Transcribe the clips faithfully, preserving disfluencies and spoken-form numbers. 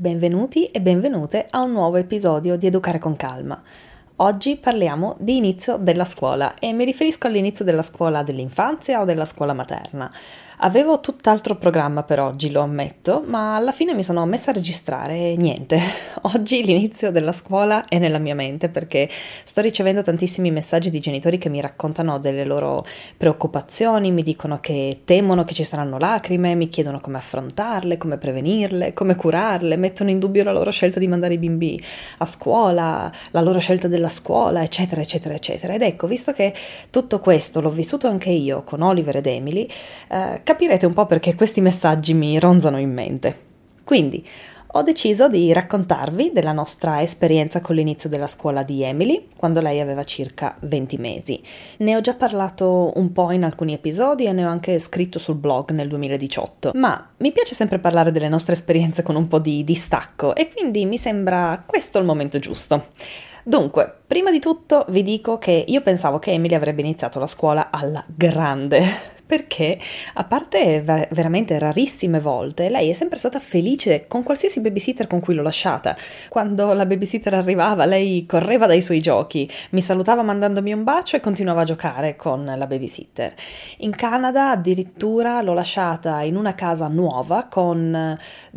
Benvenuti e benvenute a un nuovo episodio di Educare con Calma. Oggi parliamo di inizio della scuola e mi riferisco all'inizio della scuola dell'infanzia o della scuola materna. Avevo tutt'altro programma per oggi, lo ammetto, ma alla fine mi sono messa a registrare e niente. Oggi l'inizio della scuola è nella mia mente perché sto ricevendo tantissimi messaggi di genitori che mi raccontano delle loro preoccupazioni, mi dicono che temono che ci saranno lacrime, mi chiedono come affrontarle, come prevenirle, come curarle, mettono in dubbio la loro scelta di mandare i bimbi a scuola, la loro scelta della scuola, eccetera, eccetera, eccetera. Ed ecco, visto che tutto questo l'ho vissuto anche io con Oliver ed Emily, eh, capirete un po' perché questi messaggi mi ronzano in mente. Quindi ho deciso di raccontarvi della nostra esperienza con l'inizio della scuola di Emily, quando lei aveva circa venti mesi. Ne ho già parlato un po' in alcuni episodi e ne ho anche scritto sul blog nel duemiladiciotto, ma mi piace sempre parlare delle nostre esperienze con un po' di distacco e quindi mi sembra questo il momento giusto. Dunque, prima di tutto vi dico che io pensavo che Emily avrebbe iniziato la scuola alla grande, perché a parte ver- veramente rarissime volte, lei è sempre stata felice con qualsiasi babysitter con cui l'ho lasciata. Quando la babysitter arrivava, lei correva dai suoi giochi, mi salutava mandandomi un bacio e continuava a giocare con la babysitter. In Canada addirittura l'ho lasciata in una casa nuova con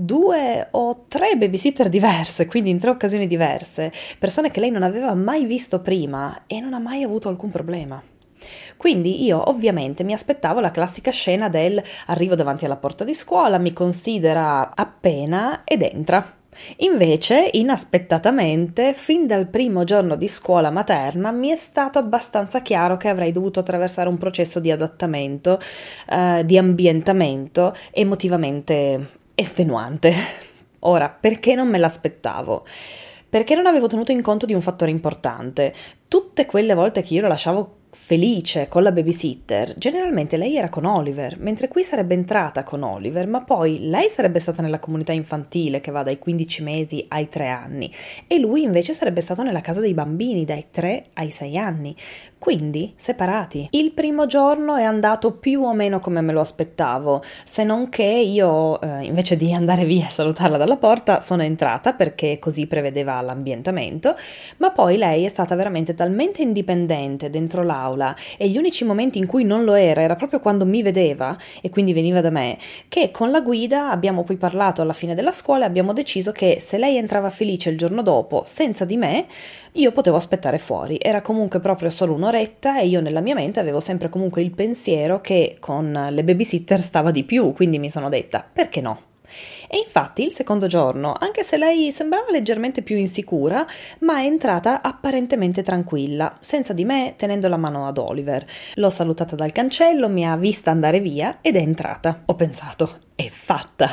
due o tre babysitter diverse, quindi in tre occasioni diverse, persone che lei non aveva mai visto prima e non ha mai avuto alcun problema. Quindi io ovviamente mi aspettavo la classica scena del arrivo davanti alla porta di scuola, mi considera appena ed entra. Invece, inaspettatamente, fin dal primo giorno di scuola materna mi è stato abbastanza chiaro che avrei dovuto attraversare un processo di adattamento, eh, di ambientamento emotivamente estenuante. Ora, perché non me l'aspettavo? Perché non avevo tenuto in conto di un fattore importante. Tutte quelle volte che io la lasciavo felice con la babysitter, generalmente lei era con Oliver, mentre qui sarebbe entrata con Oliver, ma poi lei sarebbe stata nella comunità infantile che va dai quindici mesi ai tre anni e lui invece sarebbe stato nella casa dei bambini dai tre ai sei anni, quindi separati. Il primo giorno è andato più o meno come me lo aspettavo, se non che io eh, invece di andare via e salutarla dalla porta sono entrata perché così prevedeva l'ambientamento, ma poi lei è stata veramente talmente indipendente dentro l'aula e gli unici momenti in cui non lo era era proprio quando mi vedeva e quindi veniva da me, che con la guida abbiamo poi parlato alla fine della scuola e abbiamo deciso che se lei entrava felice il giorno dopo senza di me, io potevo aspettare fuori. Era comunque proprio solo un'oretta e io nella mia mente avevo sempre comunque il pensiero che con le babysitter stava di più, quindi mi sono detta perché no? E infatti il secondo giorno, anche se lei sembrava leggermente più insicura, ma è entrata apparentemente tranquilla, senza di me, tenendo la mano ad Oliver. L'ho salutata dal cancello, mi ha vista andare via ed è entrata. Ho pensato, è fatta!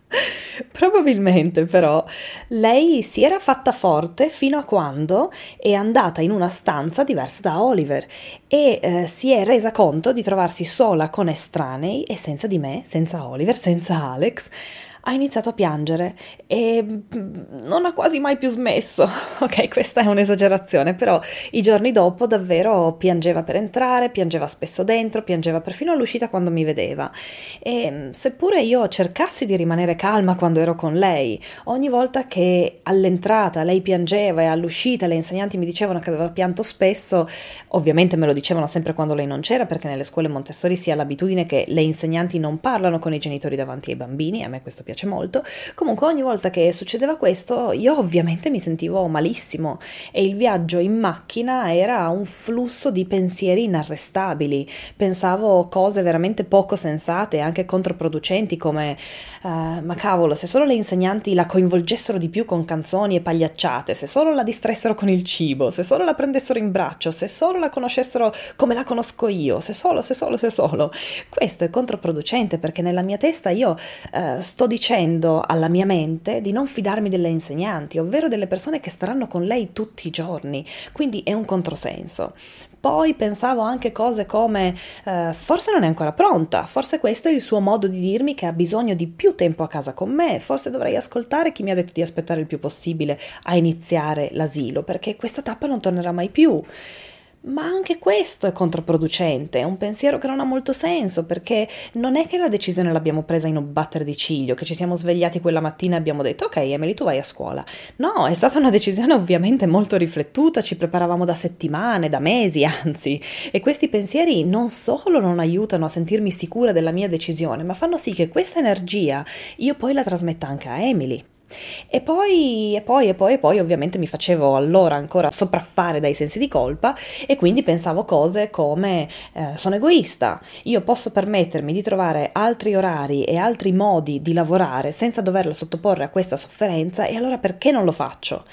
Probabilmente però lei si era fatta forte fino a quando è andata in una stanza diversa da Oliver e eh, si è resa conto di trovarsi sola con estranei e senza di me, senza Oliver, senza Alex. Ha iniziato a piangere e non ha quasi mai più smesso. Ok, questa è un'esagerazione, però i giorni dopo davvero piangeva per entrare, piangeva spesso dentro, piangeva perfino all'uscita quando mi vedeva. E seppure io cercassi di rimanere calma quando ero con lei, ogni volta che all'entrata lei piangeva e all'uscita le insegnanti mi dicevano che aveva pianto spesso, ovviamente me lo dicevano sempre quando lei non c'era, perché nelle scuole Montessori si ha l'abitudine che le insegnanti non parlano con i genitori davanti ai bambini, a me questo piace molto. Comunque ogni volta che succedeva questo io ovviamente mi sentivo malissimo e il viaggio in macchina era un flusso di pensieri inarrestabili. Pensavo cose veramente poco sensate e anche controproducenti come uh, ma cavolo, se solo le insegnanti la coinvolgessero di più con canzoni e pagliacciate, se solo la distressero con il cibo, se solo la prendessero in braccio, se solo la conoscessero come la conosco io, se solo, se solo, se solo. Questo è controproducente perché nella mia testa io uh, sto dicendo dicendo alla mia mente di non fidarmi delle insegnanti, ovvero delle persone che staranno con lei tutti i giorni, quindi è un controsenso. Poi pensavo anche cose come eh, forse non è ancora pronta, forse questo è il suo modo di dirmi che ha bisogno di più tempo a casa con me, forse dovrei ascoltare chi mi ha detto di aspettare il più possibile a iniziare l'asilo, perché questa tappa non tornerà mai più. Ma anche questo è controproducente, è un pensiero che non ha molto senso, perché non è che la decisione l'abbiamo presa in un batter di ciglio, che ci siamo svegliati quella mattina e abbiamo detto ok Emily tu vai a scuola. No, è stata una decisione ovviamente molto riflettuta, ci preparavamo da settimane, da mesi anzi, e questi pensieri non solo non aiutano a sentirmi sicura della mia decisione, ma fanno sì che questa energia io poi la trasmetta anche a Emily. E poi, e poi, e poi, e poi ovviamente mi facevo allora ancora sopraffare dai sensi di colpa e quindi pensavo cose come eh, sono egoista, io posso permettermi di trovare altri orari e altri modi di lavorare senza doverla sottoporre a questa sofferenza e allora perché non lo faccio?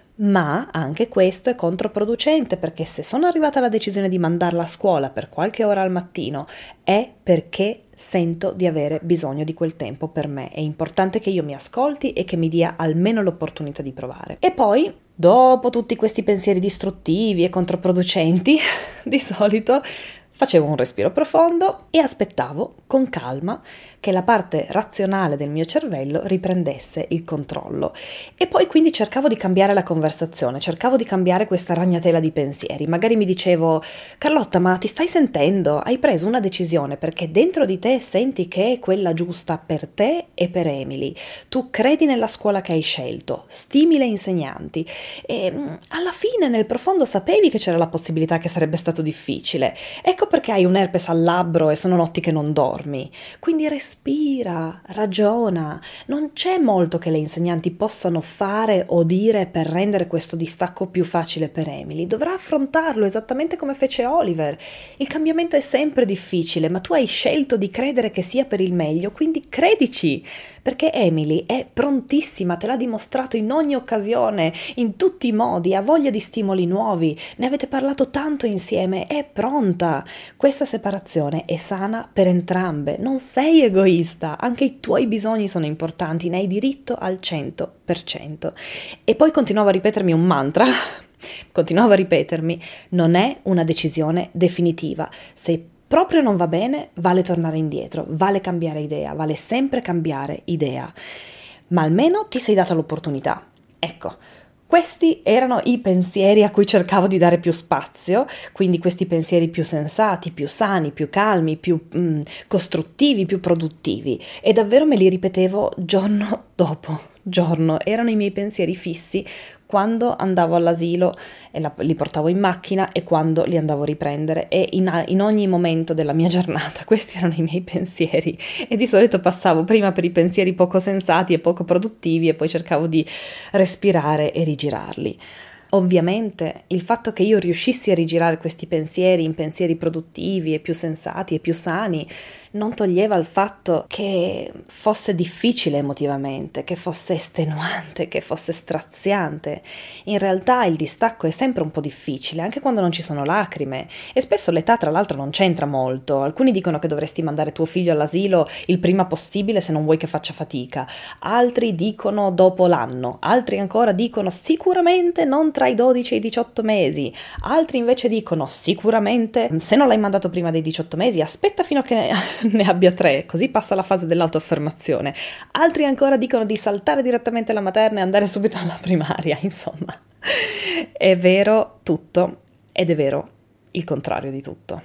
Ma anche questo è controproducente perché se sono arrivata alla decisione di mandarla a scuola per qualche ora al mattino è perché sento di avere bisogno di quel tempo per me. È importante che io mi ascolti e che mi dia almeno l'opportunità di provare. E poi, dopo tutti questi pensieri distruttivi e controproducenti, di solito facevo un respiro profondo e aspettavo con calma che la parte razionale del mio cervello riprendesse il controllo. E poi quindi cercavo di cambiare la conversazione, cercavo di cambiare questa ragnatela di pensieri. Magari mi dicevo: Carlotta, ma ti stai sentendo? Hai preso una decisione perché dentro di te senti che è quella giusta per te e per Emily. Tu credi nella scuola che hai scelto, stimi le insegnanti e alla fine nel profondo sapevi che c'era la possibilità che sarebbe stato difficile. Ecco perché hai un herpes al labbro e sono notti che non dormi. Quindi respira, ragiona. Non c'è molto che le insegnanti possano fare o dire per rendere questo distacco più facile per Emily. Dovrà affrontarlo esattamente come fece Oliver. Il cambiamento è sempre difficile, ma tu hai scelto di credere che sia per il meglio, quindi credici. Perché Emily è prontissima, te l'ha dimostrato in ogni occasione, in tutti i modi, ha voglia di stimoli nuovi, ne avete parlato tanto insieme, è pronta. Questa separazione è sana per entrambe, non sei egoista, anche i tuoi bisogni sono importanti, ne hai diritto al cento per cento. E poi continuavo a ripetermi un mantra, continuavo a ripetermi, non è una decisione definitiva, se proprio non va bene, vale tornare indietro, vale cambiare idea, vale sempre cambiare idea, ma almeno ti sei data l'opportunità. Ecco, questi erano i pensieri a cui cercavo di dare più spazio, quindi questi pensieri più sensati, più sani, più calmi, più mm, costruttivi, più produttivi, e davvero me li ripetevo giorno dopo giorno, erano i miei pensieri fissi quando andavo all'asilo e la, li portavo in macchina e quando li andavo a riprendere e in, in ogni momento della mia giornata questi erano i miei pensieri e di solito passavo prima per i pensieri poco sensati e poco produttivi e poi cercavo di respirare e rigirarli. Ovviamente il fatto che io riuscissi a rigirare questi pensieri in pensieri produttivi e più sensati e più sani non toglieva il fatto che fosse difficile emotivamente, che fosse estenuante, che fosse straziante. In realtà il distacco è sempre un po' difficile, anche quando non ci sono lacrime, e spesso l'età tra l'altro non c'entra molto. Alcuni dicono che dovresti mandare tuo figlio all'asilo il prima possibile se non vuoi che faccia fatica, altri dicono dopo l'anno, altri ancora dicono sicuramente non tra i dodici e i diciotto mesi, altri invece dicono sicuramente se non l'hai mandato prima dei diciotto mesi aspetta fino a che ne abbia tre, così passa la fase dell'autoaffermazione. Altri ancora dicono di saltare direttamente alla materna e andare subito alla primaria, insomma. È vero tutto ed è vero il contrario di tutto.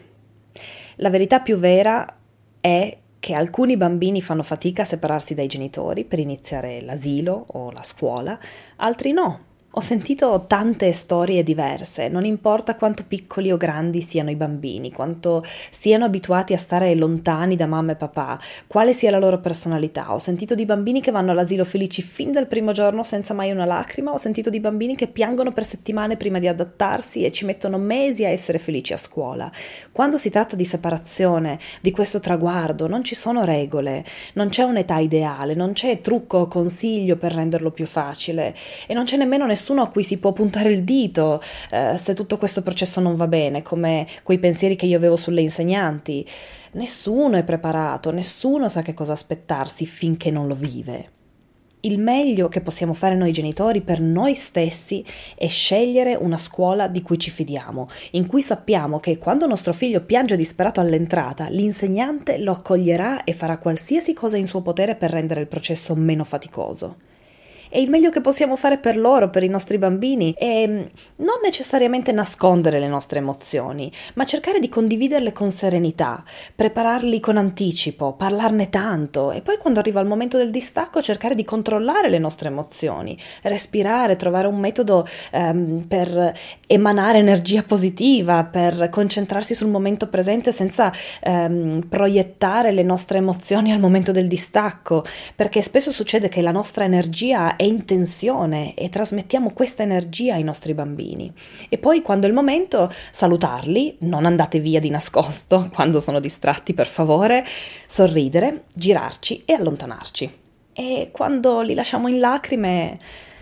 La verità più vera è che alcuni bambini fanno fatica a separarsi dai genitori per iniziare l'asilo o la scuola, altri no. Ho sentito tante storie diverse, non importa quanto piccoli o grandi siano i bambini, quanto siano abituati a stare lontani da mamma e papà, quale sia la loro personalità. Ho sentito di bambini che vanno all'asilo felici fin dal primo giorno senza mai una lacrima, ho sentito di bambini che piangono per settimane prima di adattarsi e ci mettono mesi a essere felici a scuola. Quando si tratta di separazione, di questo traguardo, non ci sono regole, non c'è un'età ideale, non c'è trucco o consiglio per renderlo più facile e non c'è nemmeno nessuno nessuno a cui si può puntare il dito eh, se tutto questo processo non va bene, come quei pensieri che io avevo sulle insegnanti. Nessuno è preparato, nessuno sa che cosa aspettarsi finché non lo vive. Il meglio che possiamo fare noi genitori per noi stessi è scegliere una scuola di cui ci fidiamo, in cui sappiamo che quando nostro figlio piange disperato all'entrata, l'insegnante lo accoglierà e farà qualsiasi cosa in suo potere per rendere il processo meno faticoso. E il meglio che possiamo fare per loro, per i nostri bambini, è non necessariamente nascondere le nostre emozioni, ma cercare di condividerle con serenità, prepararli con anticipo, parlarne tanto e poi quando arriva il momento del distacco cercare di controllare le nostre emozioni, respirare, trovare un metodo ehm, per emanare energia positiva, per concentrarsi sul momento presente senza ehm, proiettare le nostre emozioni al momento del distacco, perché spesso succede che la nostra energia è in tensione e trasmettiamo questa energia ai nostri bambini. E poi quando è il momento salutarli, non andate via di nascosto quando sono distratti per favore, sorridere, girarci e allontanarci. E quando li lasciamo in lacrime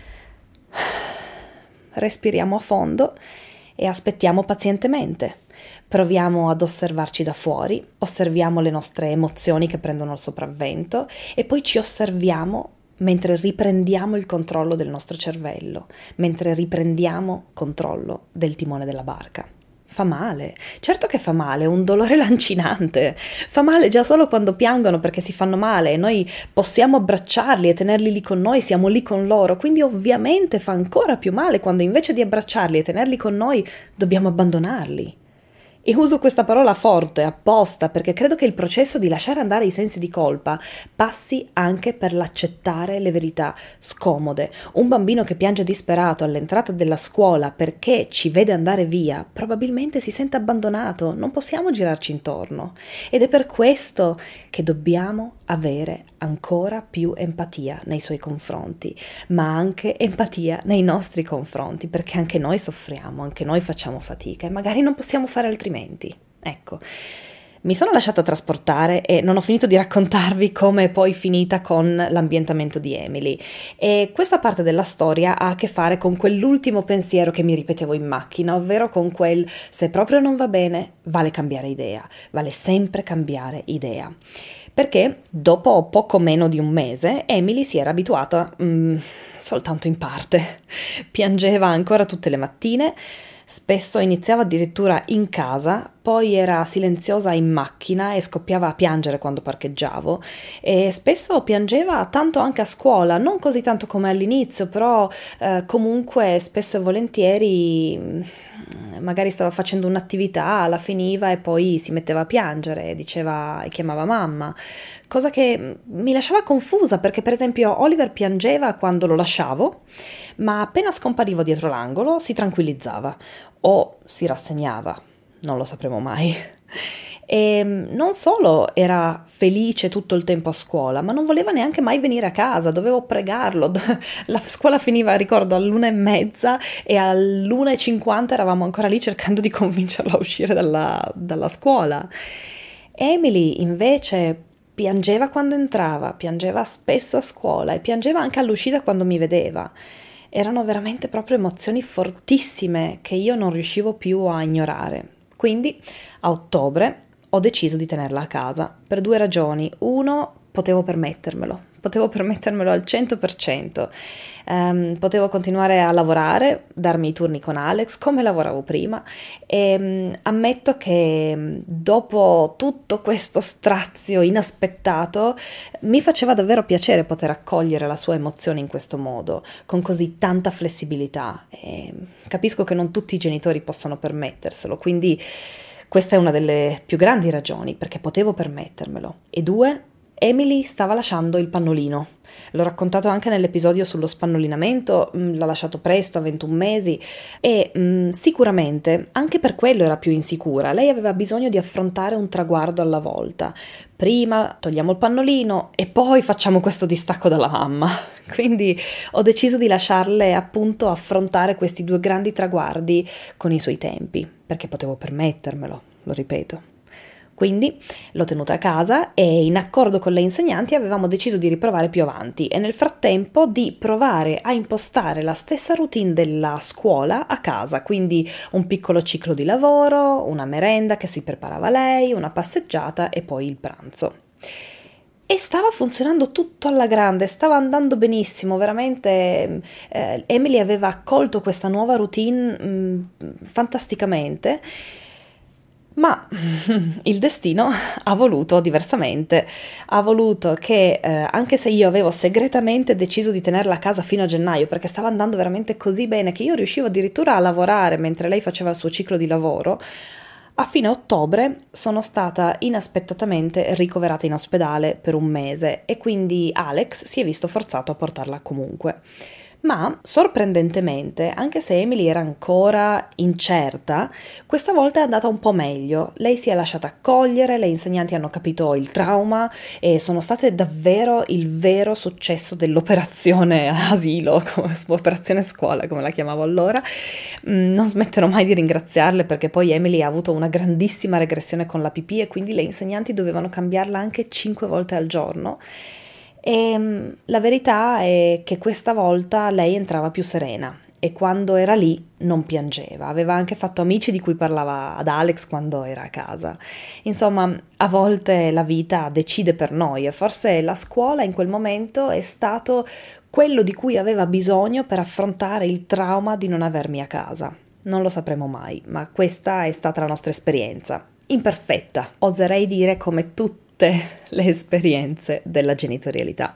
respiriamo a fondo e aspettiamo pazientemente. Proviamo ad osservarci da fuori, osserviamo le nostre emozioni che prendono il sopravvento e poi ci osserviamo mentre riprendiamo il controllo del nostro cervello, mentre riprendiamo controllo del timone della barca. Fa male, certo che fa male, è un dolore lancinante, fa male già solo quando piangono perché si fanno male e noi possiamo abbracciarli e tenerli lì con noi, siamo lì con loro, quindi ovviamente fa ancora più male quando invece di abbracciarli e tenerli con noi dobbiamo abbandonarli. E uso questa parola forte, apposta, perché credo che il processo di lasciare andare i sensi di colpa passi anche per l'accettare le verità scomode. Un bambino che piange disperato all'entrata della scuola perché ci vede andare via, probabilmente si sente abbandonato, non possiamo girarci intorno. Ed è per questo che dobbiamo avere ancora più empatia nei suoi confronti, ma anche empatia nei nostri confronti, perché anche noi soffriamo, anche noi facciamo fatica e magari non possiamo fare altrimenti. Ecco, mi sono lasciata trasportare e non ho finito di raccontarvi come è poi finita con l'ambientamento di Emily. E questa parte della storia ha a che fare con quell'ultimo pensiero che mi ripetevo in macchina, ovvero con quel se proprio non va bene, vale cambiare idea, vale sempre cambiare idea. Perché dopo poco meno di un mese Emily si era abituata mm, soltanto in parte. Piangeva ancora tutte le mattine, spesso iniziava addirittura in casa, poi era silenziosa in macchina e scoppiava a piangere quando parcheggiavo e spesso piangeva tanto anche a scuola, non così tanto come all'inizio, però eh, comunque spesso e volentieri mh, magari stava facendo un'attività, la finiva e poi si metteva a piangere, diceva e chiamava mamma, cosa che mi lasciava confusa perché per esempio Oliver piangeva quando lo lasciavo, ma appena scomparivo dietro l'angolo si tranquillizzava o si rassegnava, non lo sapremo mai. E non solo era felice tutto il tempo a scuola, ma non voleva neanche mai venire a casa, dovevo pregarlo. La scuola finiva, ricordo, all'una e mezza e all'una e cinquanta eravamo ancora lì cercando di convincerlo a uscire dalla, dalla scuola. Emily invece piangeva quando entrava, piangeva spesso a scuola e piangeva anche all'uscita quando mi vedeva. Erano veramente proprio emozioni fortissime che io non riuscivo più a ignorare. Quindi a ottobre ho deciso di tenerla a casa per due ragioni. Uno, potevo permettermelo, potevo permettermelo al cento per cento. Um, potevo continuare a lavorare, darmi i turni con Alex come lavoravo prima e um, ammetto che um, dopo tutto questo strazio inaspettato mi faceva davvero piacere poter accogliere la sua emozione in questo modo, con così tanta flessibilità. E capisco che non tutti i genitori possano permetterselo, quindi questa è una delle più grandi ragioni, perché potevo permettermelo. E due, Emily stava lasciando il pannolino. L'ho raccontato anche nell'episodio sullo spannolinamento, l'ha lasciato presto, a ventuno mesi, e mh, sicuramente anche per quello era più insicura. Lei aveva bisogno di affrontare un traguardo alla volta. Prima togliamo il pannolino e poi facciamo questo distacco dalla mamma. Quindi ho deciso di lasciarle appunto affrontare questi due grandi traguardi con i suoi tempi, perché potevo permettermelo, lo ripeto. Quindi l'ho tenuta a casa e in accordo con le insegnanti avevamo deciso di riprovare più avanti e nel frattempo di provare a impostare la stessa routine della scuola a casa, quindi un piccolo ciclo di lavoro, una merenda che si preparava lei, una passeggiata e poi il pranzo. E stava funzionando tutto alla grande, stava andando benissimo, veramente eh, Emily aveva accolto questa nuova routine mh, fantasticamente. Ma il destino ha voluto diversamente, ha voluto che eh, anche se io avevo segretamente deciso di tenerla a casa fino a gennaio perché stava andando veramente così bene che io riuscivo addirittura a lavorare mentre lei faceva il suo ciclo di lavoro, a fine ottobre sono stata inaspettatamente ricoverata in ospedale per un mese e quindi Alex si è visto forzato a portarla comunque. Ma, sorprendentemente, anche se Emily era ancora incerta, questa volta è andata un po' meglio. Lei si è lasciata accogliere, le insegnanti hanno capito il trauma e sono state davvero il vero successo dell'operazione asilo, come operazione scuola, come la chiamavo allora. Non smetterò mai di ringraziarle perché poi Emily ha avuto una grandissima regressione con la pipì e quindi le insegnanti dovevano cambiarla anche cinque volte al giorno. E la verità è che questa volta lei entrava più serena e quando era lì non piangeva. Aveva anche fatto amici di cui parlava ad Alex quando era a casa. Insomma, a volte la vita decide per noi e forse la scuola in quel momento è stato quello di cui aveva bisogno per affrontare il trauma di non avermi a casa. Non lo sapremo mai, ma questa è stata la nostra esperienza. Imperfetta, oserei dire, come tutti le esperienze della genitorialità.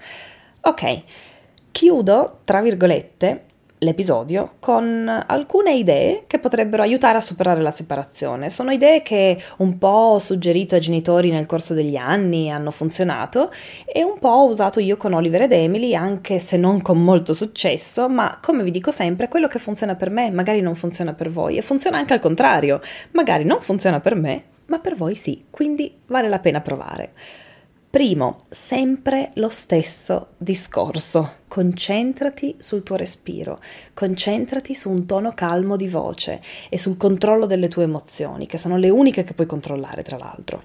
Ok, chiudo, tra virgolette, l'episodio con alcune idee che potrebbero aiutare a superare la separazione. Sono idee che un po' ho suggerito ai genitori nel corso degli anni, hanno funzionato, e un po' ho usato io con Oliver ed Emily, anche se non con molto successo, ma come vi dico sempre, quello che funziona per me magari non funziona per voi e funziona anche al contrario, magari non funziona per me, ma per voi sì, quindi vale la pena provare. Primo, sempre lo stesso discorso. Concentrati sul tuo respiro, concentrati su un tono calmo di voce e sul controllo delle tue emozioni, che sono le uniche che puoi controllare, tra l'altro.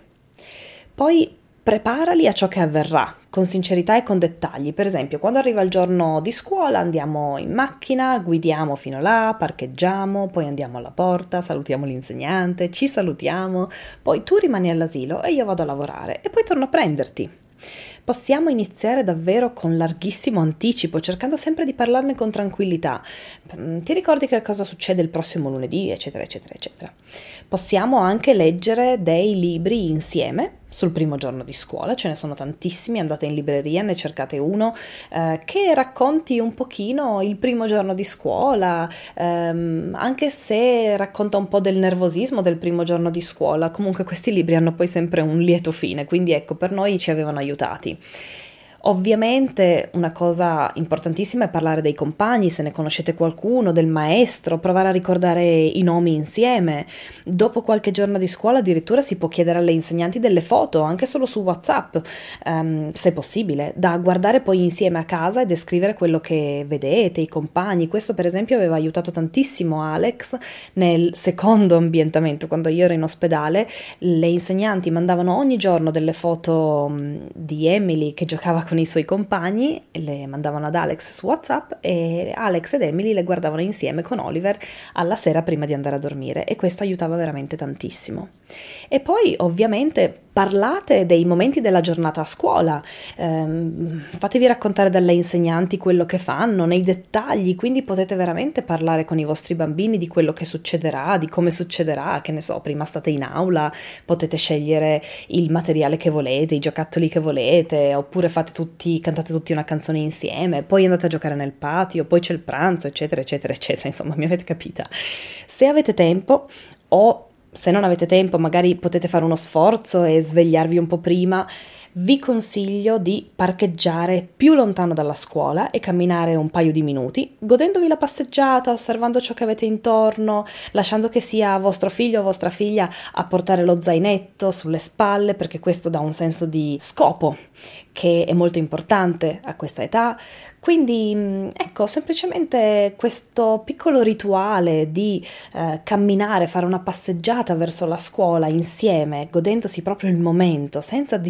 Poi preparali a ciò che avverrà, con sincerità e con dettagli. Per esempio, quando arriva il giorno di scuola andiamo in macchina, guidiamo fino là, parcheggiamo, poi andiamo alla porta, salutiamo l'insegnante, ci salutiamo, poi tu rimani all'asilo e io vado a lavorare e poi torno a prenderti. Possiamo iniziare davvero con larghissimo anticipo, cercando sempre di parlarne con tranquillità. Ti ricordi che cosa succede il prossimo lunedì, eccetera, eccetera, eccetera. Possiamo anche leggere dei libri insieme sul primo giorno di scuola, ce ne sono tantissimi, andate in libreria, ne cercate uno eh, che racconti un pochino il primo giorno di scuola, ehm, anche se racconta un po' del nervosismo del primo giorno di scuola. Comunque questi libri hanno poi sempre un lieto fine, quindi ecco, per noi ci avevano aiutati. Ovviamente una cosa importantissima è parlare dei compagni, se ne conoscete qualcuno, del maestro, provare a ricordare i nomi insieme. Dopo qualche giorno di scuola addirittura si può chiedere alle insegnanti delle foto, anche solo su WhatsApp, um, se possibile, da guardare poi insieme a casa e descrivere quello che vedete, i compagni. Questo per esempio aveva aiutato tantissimo Alex nel secondo ambientamento, quando io ero in ospedale. Le insegnanti mandavano ogni giorno delle foto um, di Emily che giocava con i suoi compagni, le mandavano ad Alex su WhatsApp e Alex ed Emily le guardavano insieme con Oliver alla sera prima di andare a dormire e questo aiutava veramente tantissimo. E poi ovviamente parlate dei momenti della giornata a scuola, ehm, fatevi raccontare dalle insegnanti quello che fanno nei dettagli, quindi potete veramente parlare con i vostri bambini di quello che succederà, di come succederà, che ne so, prima state in aula, potete scegliere il materiale che volete, i giocattoli che volete, oppure fate tutti, cantate tutti una canzone insieme, poi andate a giocare nel patio, poi c'è il pranzo, eccetera, eccetera, eccetera, insomma, mi avete capita. Se avete tempo o se non avete tempo, magari potete fare uno sforzo e svegliarvi un po' prima, vi consiglio di parcheggiare più lontano dalla scuola e camminare un paio di minuti, godendovi la passeggiata, osservando ciò che avete intorno, lasciando che sia vostro figlio o vostra figlia a portare lo zainetto sulle spalle, perché questo dà un senso di scopo che è molto importante a questa età. Quindi ecco, semplicemente questo piccolo rituale di eh, camminare, fare una passeggiata verso la scuola insieme, godendosi proprio il momento, senza dispositivi,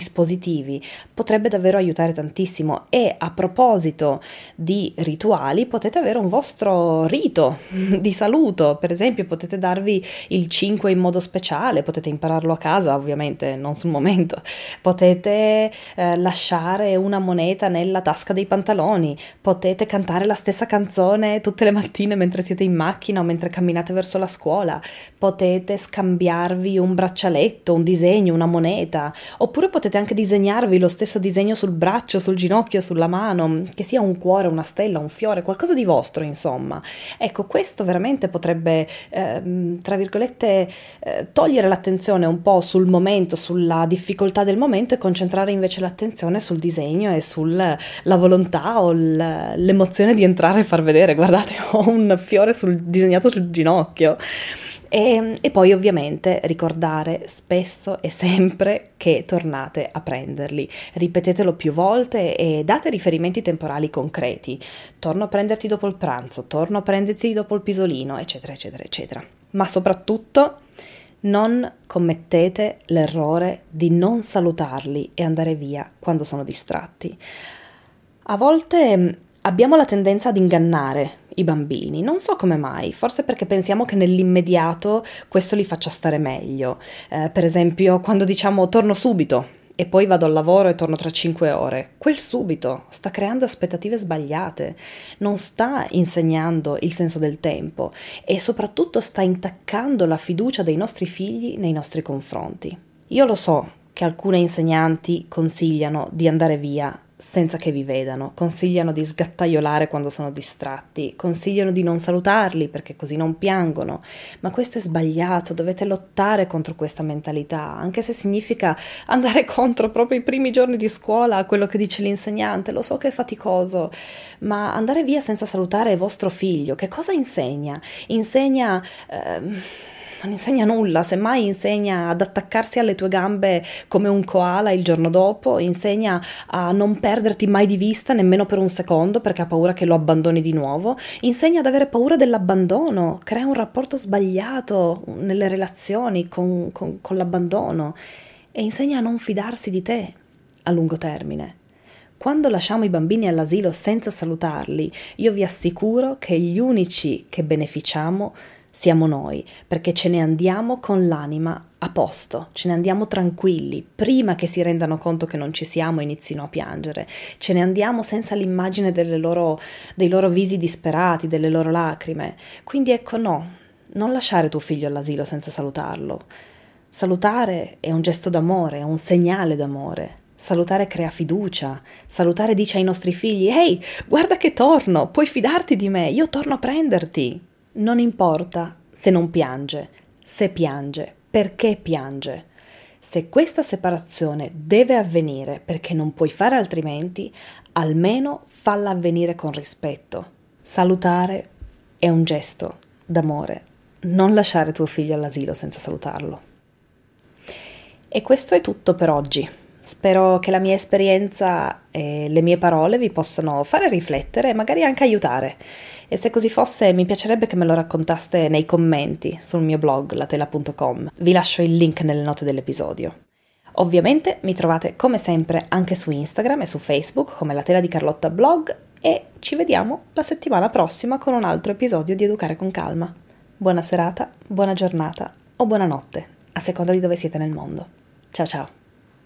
positivi, potrebbe davvero aiutare tantissimo. E a proposito di rituali, potete avere un vostro rito di saluto, per esempio potete darvi il cinque in modo speciale, potete impararlo a casa ovviamente, non sul momento, potete eh, lasciare una moneta nella tasca dei pantaloni, potete cantare la stessa canzone tutte le mattine mentre siete in macchina o mentre camminate verso la scuola, potete scambiarvi un braccialetto, un disegno, una moneta, oppure potete anche disegnarvi lo stesso disegno sul braccio, sul ginocchio, sulla mano, che sia un cuore, una stella, un fiore, qualcosa di vostro, insomma. Ecco, questo veramente potrebbe, eh, tra virgolette, eh, togliere l'attenzione un po' sul momento, sulla difficoltà del momento e concentrare invece l'attenzione sul disegno e sulla volontà o l'emozione di entrare e far vedere, guardate, ho un fiore sul, disegnato sul ginocchio. E, e poi ovviamente ricordare spesso e sempre che tornate a prenderli. Ripetetelo più volte e date riferimenti temporali concreti. Torno a prenderti dopo il pranzo, torno a prenderti dopo il pisolino, eccetera, eccetera, eccetera. Ma soprattutto non commettete l'errore di non salutarli e andare via quando sono distratti. A volte abbiamo la tendenza ad ingannare i bambini, non so come mai, forse perché pensiamo che nell'immediato questo li faccia stare meglio. Eh, per esempio, quando diciamo torno subito e poi vado al lavoro e torno tra cinque ore, quel subito sta creando aspettative sbagliate, non sta insegnando il senso del tempo e soprattutto sta intaccando la fiducia dei nostri figli nei nostri confronti. Io lo so che alcune insegnanti consigliano di andare via senza che vi vedano, consigliano di sgattaiolare quando sono distratti, consigliano di non salutarli perché così non piangono, ma questo è sbagliato, dovete lottare contro questa mentalità, anche se significa andare contro proprio i primi giorni di scuola a quello che dice l'insegnante, lo so che è faticoso, ma andare via senza salutare vostro figlio, che cosa insegna? Insegna... Ehm, Non insegna nulla, semmai insegna ad attaccarsi alle tue gambe come un koala il giorno dopo, insegna a non perderti mai di vista nemmeno per un secondo perché ha paura che lo abbandoni di nuovo, insegna ad avere paura dell'abbandono, crea un rapporto sbagliato nelle relazioni con, con, con l'abbandono e insegna a non fidarsi di te a lungo termine. Quando lasciamo i bambini all'asilo senza salutarli, io vi assicuro che gli unici che beneficiamo siamo noi, perché ce ne andiamo con l'anima a posto, ce ne andiamo tranquilli, prima che si rendano conto che non ci siamo e inizino a piangere, ce ne andiamo senza l'immagine delle loro, dei loro visi disperati, delle loro lacrime. Quindi ecco no, non lasciare tuo figlio all'asilo senza salutarlo. Salutare è un gesto d'amore, è un segnale d'amore. Salutare crea fiducia, salutare dice ai nostri figli «Ehi, guarda che torno, puoi fidarti di me, io torno a prenderti». Non importa se non piange, se piange, perché piange. Se questa separazione deve avvenire perché non puoi fare altrimenti, almeno falla avvenire con rispetto. Salutare è un gesto d'amore. Non lasciare tuo figlio all'asilo senza salutarlo. E questo è tutto per oggi. Spero che la mia esperienza e le mie parole vi possano fare riflettere e magari anche aiutare. E se così fosse, mi piacerebbe che me lo raccontaste nei commenti sul mio blog latela punto com. Vi lascio il link nelle note dell'episodio. Ovviamente mi trovate come sempre anche su Instagram e su Facebook come La Tela di Carlotta Blog e ci vediamo la settimana prossima con un altro episodio di Educare con Calma. Buona serata, buona giornata o buonanotte, a seconda di dove siete nel mondo. Ciao ciao!